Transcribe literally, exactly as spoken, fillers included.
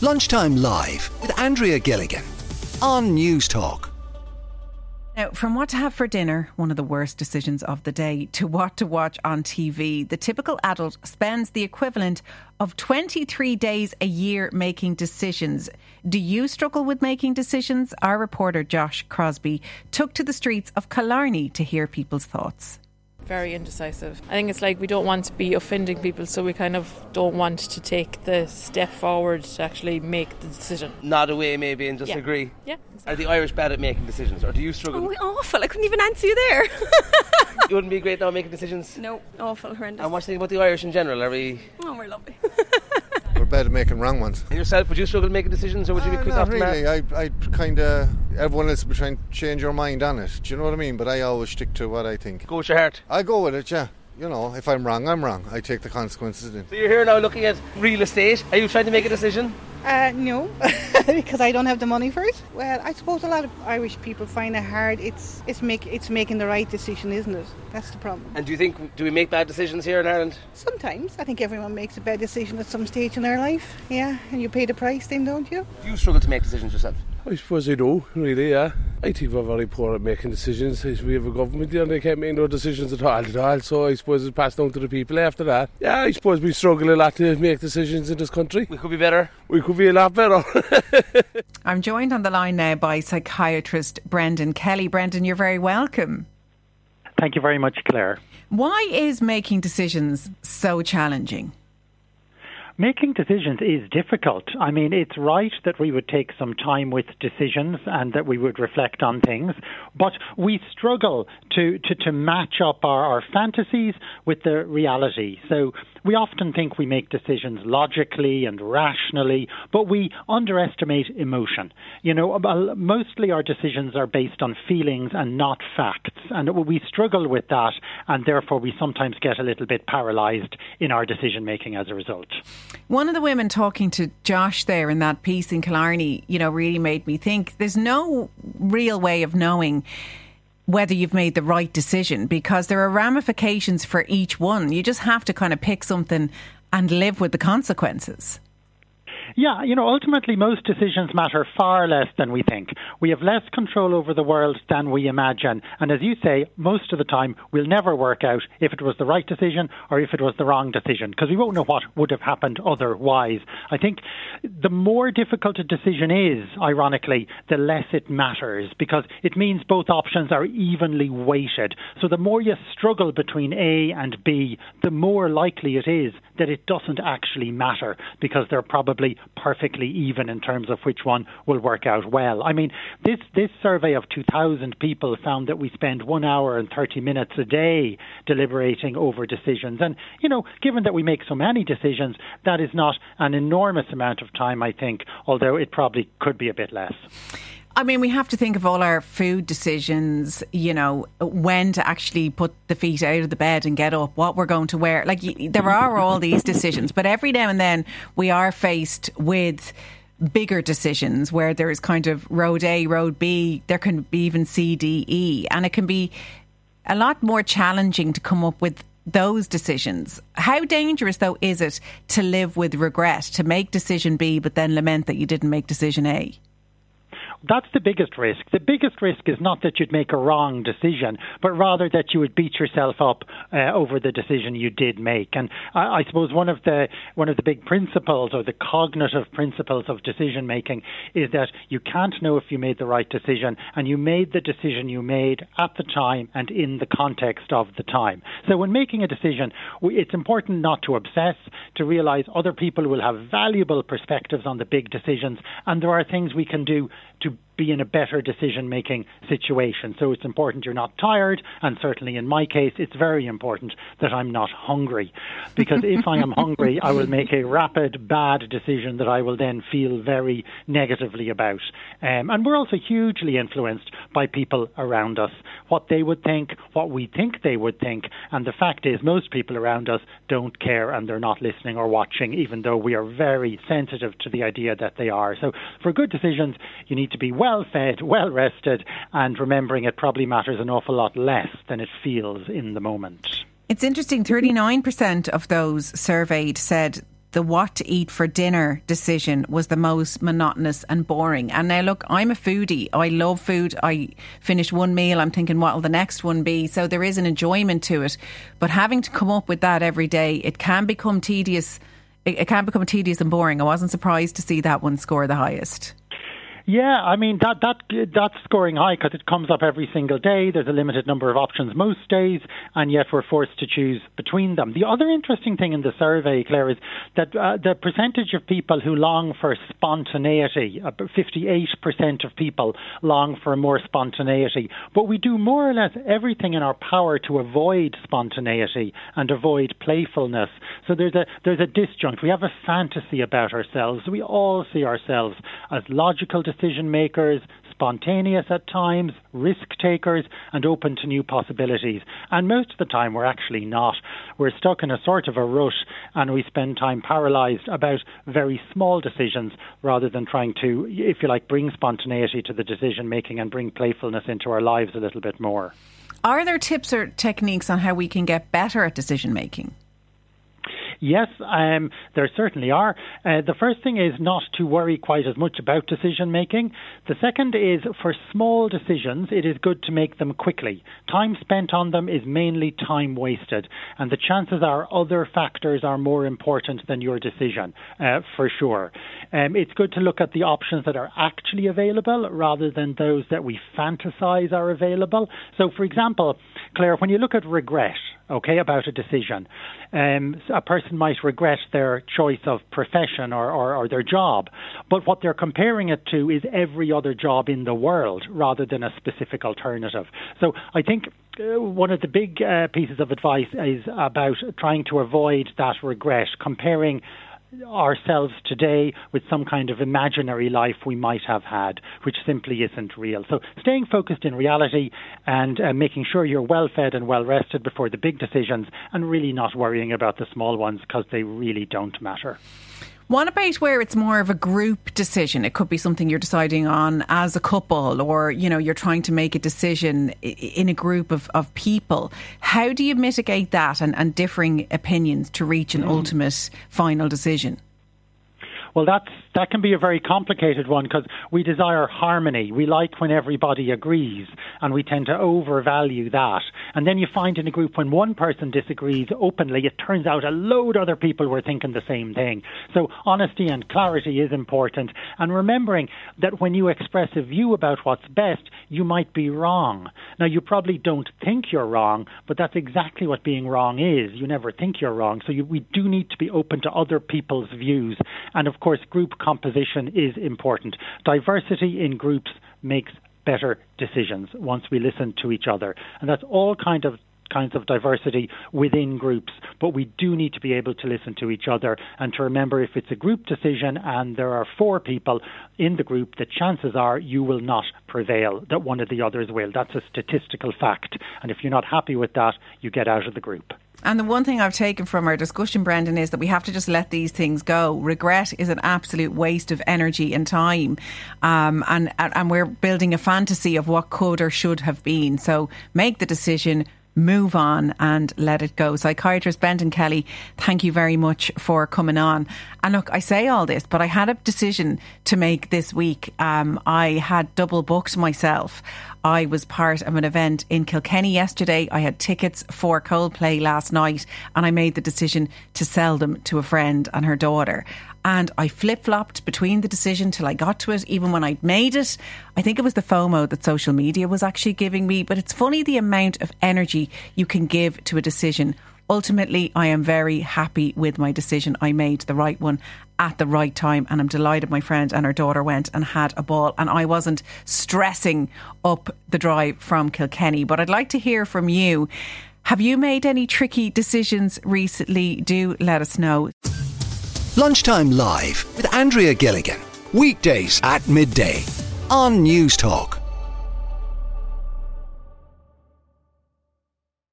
Lunchtime Live with Andrea Gilligan on News Talk. Now, from what to have for dinner, one of the worst decisions of the day, to what to watch on T V, the typical adult spends the equivalent of twenty-three days a year making decisions. Do you struggle with making decisions? Our reporter Josh Crosby took to the streets of Killarney to hear people's thoughts. Very indecisive. I think it's like we don't want to be offending people, so we kind of don't want to take the step forward to actually make the decision. Nod away maybe and just yeah. agree. Yeah, exactly. Are the Irish bad at making decisions, or do you struggle? Oh, awful. I couldn't even answer you there. You wouldn't be great now making decisions? No, awful, horrendous. And what do you think about the Irish in general? Are we... Oh, we're lovely. We're bad at making wrong ones. And yourself, would you struggle making decisions, or would you be uh, quick not off the really. mark? I, I kind of... Everyone else will be trying to change your mind on it. Do you know what I mean? But I always stick to what I think. Go with your heart? I go with it, yeah. You know, if I'm wrong, I'm wrong. I take the consequences then. So you're here now looking at real estate. Are you trying to make a decision? Uh, no, because I don't have the money for it. Well, I suppose a lot of Irish people find it hard. It's it's make it's making the right decision, isn't it? That's the problem. And do you think, do we make bad decisions here in Ireland? Sometimes. I think everyone makes a bad decision at some stage in their life. Yeah, and you pay the price then, don't you? Do you struggle to make decisions yourself? I suppose I do, really, yeah. I think we're very poor at making decisions. We have a government here and they can't make no decisions at all, at all. So I suppose it's passed down to the people after that. Yeah, I suppose we struggle a lot to make decisions in this country. We could be better. We could be a lot better. I'm joined on the line now by psychiatrist Brendan Kelly. Brendan, you're very welcome. Thank you very much, Claire. Why is making decisions so challenging? Making decisions is difficult. I mean, it's right that we would take some time with decisions and that we would reflect on things, but we struggle to, to, to match up our, our fantasies with the reality. So we often think we make decisions logically and rationally, but we underestimate emotion. You know, mostly our decisions are based on feelings and not facts, and we struggle with that, and therefore we sometimes get a little bit paralysed in our decision making as a result. One of the women talking to Josh there in that piece in Killarney, you know, really made me think there's no real way of knowing whether you've made the right decision because there are ramifications for each one. You just have to kind of pick something and live with the consequences. Yeah, you know, ultimately most decisions matter far less than we think. We have less control over the world than we imagine. And as you say, most of the time we'll never work out if it was the right decision or if it was the wrong decision because we won't know what would have happened otherwise. I think the more difficult a decision is, ironically, the less it matters because it means both options are evenly weighted. So the more you struggle between A and B, the more likely it is that it doesn't actually matter because they're probably perfectly even in terms of which one will work out well. I mean, this this survey of two thousand people found that we spend one hour and thirty minutes a day deliberating over decisions. And, you know, given that we make so many decisions, that is not an enormous amount of time, I think, although it probably could be a bit less. I mean, we have to think of all our food decisions, you know, when to actually put the feet out of the bed and get up, what we're going to wear. Like, there are all these decisions, but every now and then we are faced with bigger decisions where there is kind of road A, road B, there can be even C, D, E, and it can be a lot more challenging to come up with those decisions. How dangerous, though, is it to live with regret, to make decision B, but then lament that you didn't make decision A? That's the biggest risk. The biggest risk is not that you'd make a wrong decision, but rather that you would beat yourself up uh, over the decision you did make. And I, I suppose one of the one of the big principles or the cognitive principles of decision making is that you can't know if you made the right decision, and you made the decision you made at the time and in the context of the time. So when making a decision, it's important not to obsess, to realize other people will have valuable perspectives on the big decisions, and there are things we can do to be in a better decision-making situation. So it's important you're not tired, and certainly in my case, it's very important that I'm not hungry. Because if I am hungry, I will make a rapid, bad decision that I will then feel very negatively about. Um, and we're also hugely influenced by people around us, what they would think, what we think they would think. And the fact is, most people around us don't care, and they're not listening or watching, even though we are very sensitive to the idea that they are. So for good decisions, you need to be well fed, well rested, and remembering it probably matters an awful lot less than it feels in the moment. It's interesting, thirty-nine percent of those surveyed said the what to eat for dinner decision was the most monotonous and boring. And now look, I'm a foodie. I love food. I finish one meal, I'm thinking what will the next one be? So there is an enjoyment to it. But having to come up with that every day, it can become tedious. It, it can become tedious and boring. I wasn't surprised to see that one score the highest. Yeah, I mean, that that that's scoring high because it comes up every single day. There's a limited number of options most days, and yet we're forced to choose between them. The other interesting thing in the survey, Claire, is that uh, the percentage of people who long for spontaneity, about fifty-eight percent of people long for more spontaneity, but we do more or less everything in our power to avoid spontaneity and avoid playfulness. So there's a there's a disjunct. We have a fantasy about ourselves. We all see ourselves as logical decision makers, spontaneous at times, risk takers, and open to new possibilities. And most of the time we're actually not. We're stuck in a sort of a rut, and we spend time paralysed about very small decisions rather than trying to, if you like, bring spontaneity to the decision making and bring playfulness into our lives a little bit more. Are there tips or techniques on how we can get better at decision making? Yes, um, there certainly are. Uh, the first thing is not to worry quite as much about decision making. The second is for small decisions, it is good to make them quickly. Time spent on them is mainly time wasted, and the chances are other factors are more important than your decision, uh, for sure. Um, it's good to look at the options that are actually available rather than those that we fantasize are available. So, for example, Claire, when you look at regret, okay, about a decision, um, a person might regret their choice of profession or, or, or their job, but what they're comparing it to is every other job in the world rather than a specific alternative. So I think uh, one of the big uh, pieces of advice is about trying to avoid that regret, comparing ourselves today with some kind of imaginary life we might have had, which simply isn't real. So staying focused in reality and uh, making sure you're well fed and well rested before the big decisions, and really not worrying about the small ones because they really don't matter. What about where it's more of a group decision? It could be something you're deciding on as a couple, or, you know, you're trying to make a decision in a group of, of people. How do you mitigate that and, and differing opinions to reach an mm. ultimate final decision? Well, that's, that can be a very complicated one because we desire harmony. We like when everybody agrees, and we tend to overvalue that. And then you find in a group when one person disagrees openly, it turns out a load of other people were thinking the same thing. So honesty and clarity is important. And remembering that when you express a view about what's best, you might be wrong. Now, you probably don't think you're wrong, but that's exactly what being wrong is. You never think you're wrong. So you, we do need to be open to other people's views. And of course, group composition is important. Diversity in groups makes better decisions once we listen to each other. And that's all kind of kinds of diversity within groups. But we do need to be able to listen to each other and to remember if it's a group decision and there are four people in the group, the chances are you will not prevail, that one of the others will. That's a statistical fact. And if you're not happy with that, you get out of the group. And the one thing I've taken from our discussion, Brendan, is that we have to just let these things go. Regret is an absolute waste of energy and time. Um, and, and we're building a fantasy of what could or should have been. So make the decision, move on and let it go. Psychiatrist Brendan Kelly, thank you very much for coming on. And look, I say all this, but I had a decision to make this week. Um, I had double booked myself. I was part of an event in Kilkenny yesterday. I had tickets for Coldplay last night, and I made the decision to sell them to a friend and her daughter. And I flip-flopped between the decision till I got to it. Even when I'd made it, I think it was the FOMO that social media was actually giving me. But it's funny the amount of energy you can give to a decision. Ultimately, I am very happy with my decision. I made the right one at the right time, and I'm delighted my friend and her daughter went and had a ball, and I wasn't stressing up the drive from Kilkenny. But I'd like to hear from you. Have you made any tricky decisions recently? Do let us know. Lunchtime Live with Andrea Gilligan. Weekdays at midday on News Talk.